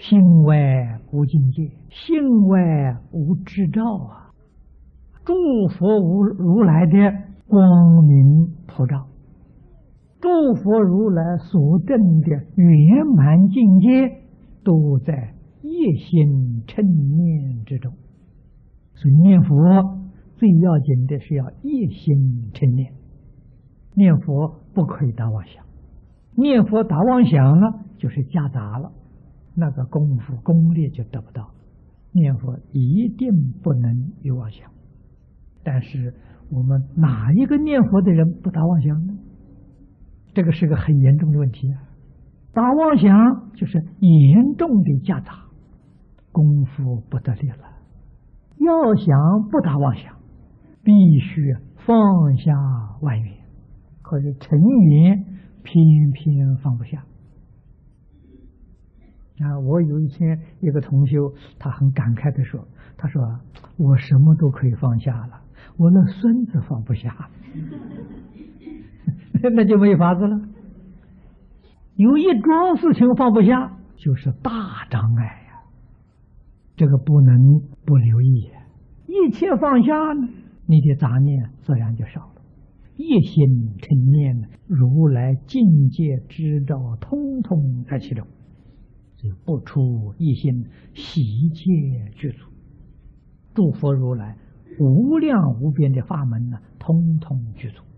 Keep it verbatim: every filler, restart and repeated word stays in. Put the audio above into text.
心外无境界，心外无智照啊！诸佛如如来的光明普照，诸佛如来所证的圆满境界，都在一心称念之中。所以念佛最要紧的是要一心称念，念佛不可以打妄想，念佛打妄想呢，就是夹杂了，那个功夫功力就得不到。念佛一定不能有妄想，但是我们哪一个念佛的人不打妄想呢？这个是个很严重的问题啊！打妄想就是严重的夹杂，功夫不得力了。要想不打妄想，必须放下万缘，可是尘缘偏偏放不下。啊，我有一天一个同修，他很感慨地说：“他说我什么都可以放下了，我那孙子放不下，那就没法子了。有一桩事情放不下，就是大障碍呀，这个不能不留意。一切放下呢，你的杂念自然就少了。一心称念，如来境界知道，通通在其中。”不出一心，悉皆具足。诸佛如来无量无边的法门呢，通通具足。